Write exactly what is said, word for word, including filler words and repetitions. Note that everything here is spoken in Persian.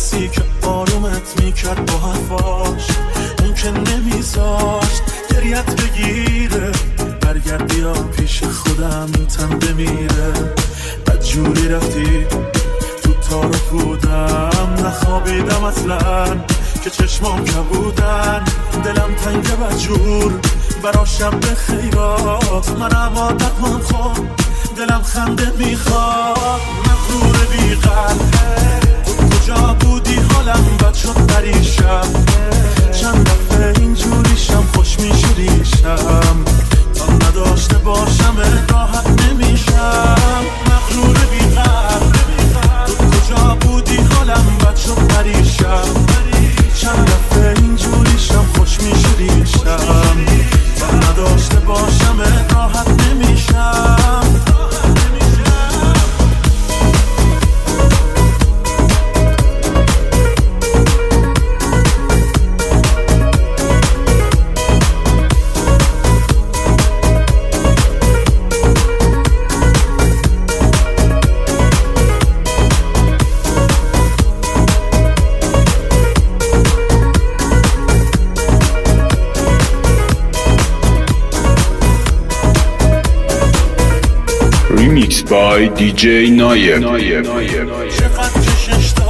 کسی که آرومت میکرد با حرفاش، اون که نمیذاشت گریت بگیره، برگردی یا پیش خودم تن بمیره. بدجوری رفتی تو تارو بودم، نخوابیدم اصلا که چشمام کبودن، دلم تنگ بدجور برا شب خیرات، منم آدمم خوب دلم خنده میخواد. مغرور بی‌قلبه تو کجا بودی، حالم بد شد پریشب، چند دفعه اینجوریشم خوش میشوریشم، تا نداشته باشم راحت نمیشم. مغرور بی‌قلبه تو کجا بودی، حالم بد شد پریشب، چند دفعه اینجوریشم خوش میشوریشم، تا نداشته باشم راحت نمیشم. Remix by دی جی Nayev. چقدر کشش